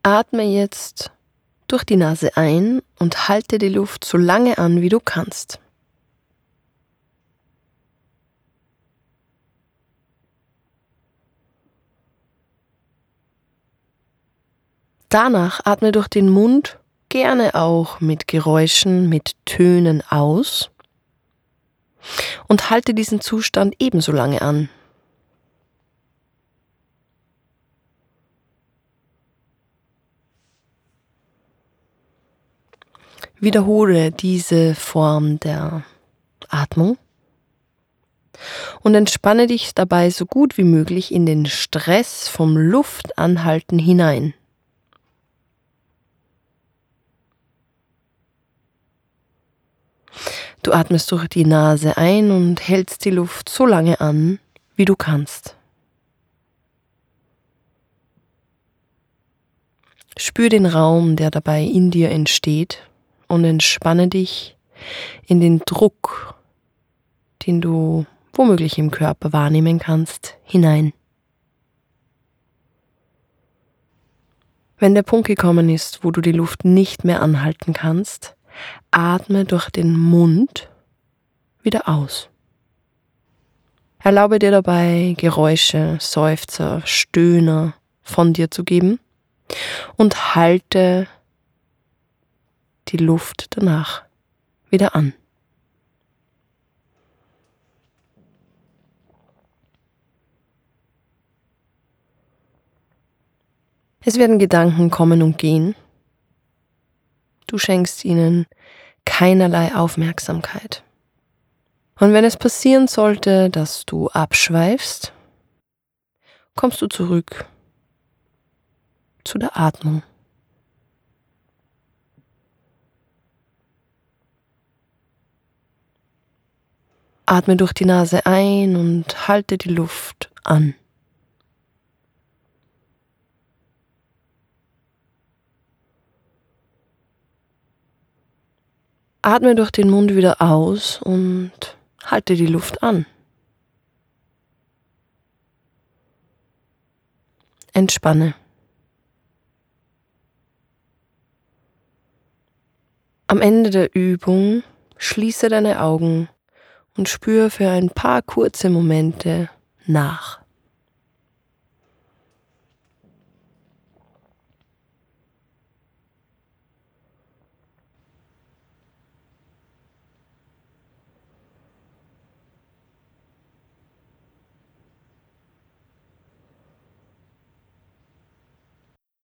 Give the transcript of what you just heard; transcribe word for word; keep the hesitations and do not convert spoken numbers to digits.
Atme jetzt durch die Nase ein und halte die Luft so lange an, wie du kannst. Danach atme durch den Mund, gerne auch mit Geräuschen, mit Tönen aus und halte diesen Zustand ebenso lange an. Wiederhole diese Form der Atmung und entspanne dich dabei so gut wie möglich in den Stress vom Luftanhalten hinein. Du atmest durch die Nase ein und hältst die Luft so lange an, wie du kannst. Spür den Raum, der dabei in dir entsteht, und entspanne dich in den Druck, den du womöglich im Körper wahrnehmen kannst, hinein. Wenn der Punkt gekommen ist, wo du die Luft nicht mehr anhalten kannst, atme durch den Mund wieder aus. Erlaube dir dabei, Geräusche, Seufzer, Stöhner von dir zu geben und halte die Luft danach wieder an. Es werden Gedanken kommen und gehen. Du schenkst ihnen keinerlei Aufmerksamkeit. Und wenn es passieren sollte, dass du abschweifst, kommst du zurück zu der Atmung. Atme durch die Nase ein und halte die Luft an. Atme durch den Mund wieder aus und halte die Luft an. Entspanne. Am Ende der Übung schließe deine Augen und spür für ein paar kurze Momente nach.